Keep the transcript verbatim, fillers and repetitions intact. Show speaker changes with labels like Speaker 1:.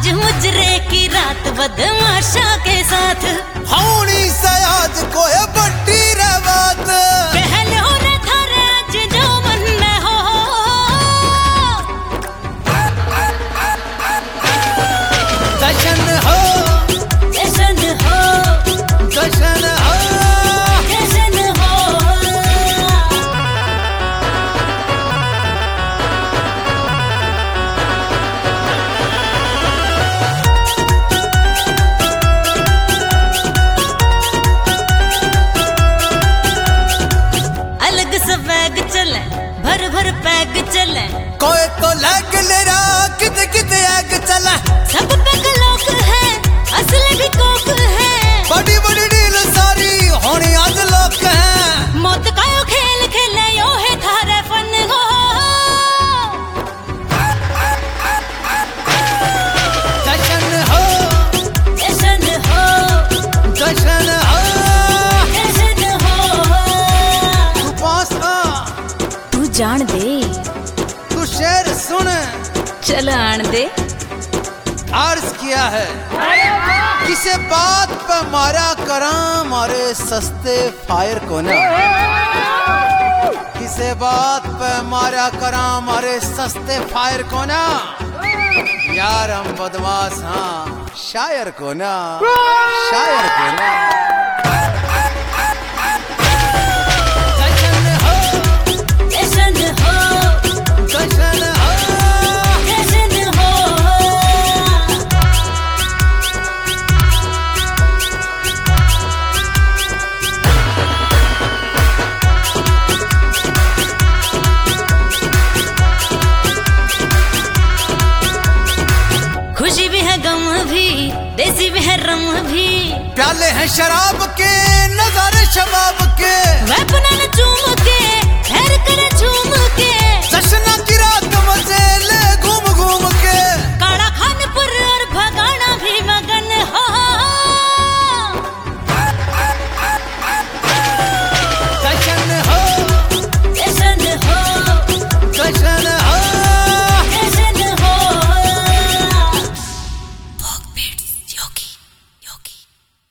Speaker 1: आज मुजरे की रात बदमाशा के साथ
Speaker 2: होनी से आज कोई बड़ी बात
Speaker 1: पहले न थारे आज जो मन में हो
Speaker 2: जश्न हो
Speaker 1: जश्न हो
Speaker 2: जश्न हो
Speaker 1: जश्न हो। अलग सा बैग चले भर भर पैग चले
Speaker 2: कोई तो लग ले रहा कित कित आग चला
Speaker 1: सब पैग लोग है असली भी कोक है
Speaker 2: बड़ी बड़ी डील सारी होनी आज लोग हैं
Speaker 1: मौत का यो खेल खेले यो है थारे फन हो
Speaker 2: जश्न हो
Speaker 1: जश्न हो
Speaker 2: जश्न हो
Speaker 1: जश्न हो।
Speaker 2: तू पास आ
Speaker 1: तू जान दे
Speaker 2: तू शेर सुन
Speaker 1: चल आन दे
Speaker 2: अर्ज किया है किसे बात पे मारा करा मारे सस्ते फायर को ना किसे बात पे मारा करा मारे सस्ते फायर को ना यार हम बदमाश हाँ शायर को ना शायर को ना जश्न हो
Speaker 1: जश्न हो
Speaker 2: जश्न हो
Speaker 1: जश्न हो। खुशी भी है गम भी देसी भी है रम भी
Speaker 2: प्याले हैं शराब के नजारे शबाब के
Speaker 1: वह अपना न चूम के खैर करे झूम के
Speaker 2: जश्न की रात